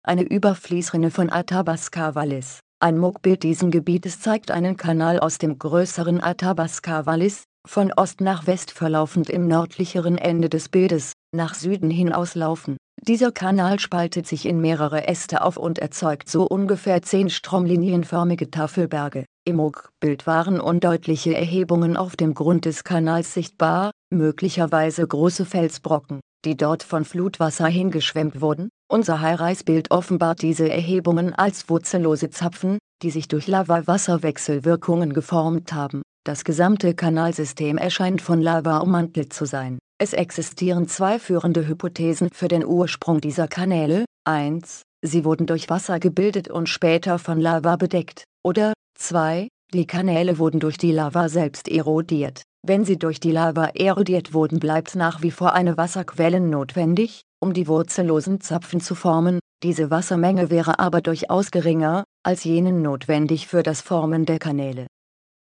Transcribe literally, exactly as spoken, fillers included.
eine Überfließrinne von Athabasca Vallis. Ein Muckbild dieses Gebietes zeigt einen Kanal aus dem größeren Athabasca Vallis, von Ost nach West verlaufend im nördlicheren Ende des Bildes, nach Süden hin auslaufen. Dieser Kanal spaltet sich in mehrere Äste auf und erzeugt so ungefähr zehn stromlinienförmige Tafelberge. Im Muckbild waren undeutliche Erhebungen auf dem Grund des Kanals sichtbar, möglicherweise große Felsbrocken, die dort von Flutwasser hingeschwemmt wurden. Unser Highrise-Bild offenbart diese Erhebungen als wurzellose Zapfen, die sich durch Lava-Wasser-Wechselwirkungen geformt haben. Das gesamte Kanalsystem erscheint von Lava ummantelt zu sein. Es existieren zwei führende Hypothesen für den Ursprung dieser Kanäle. eins. Sie wurden durch Wasser gebildet und später von Lava bedeckt. Oder zwei. Die Kanäle wurden durch die Lava selbst erodiert. Wenn sie durch die Lava erodiert wurden, bleibt nach wie vor eine Wasserquelle notwendig, um die wurzellosen Zapfen zu formen. Diese Wassermenge wäre aber durchaus geringer als jene notwendig für das Formen der Kanäle.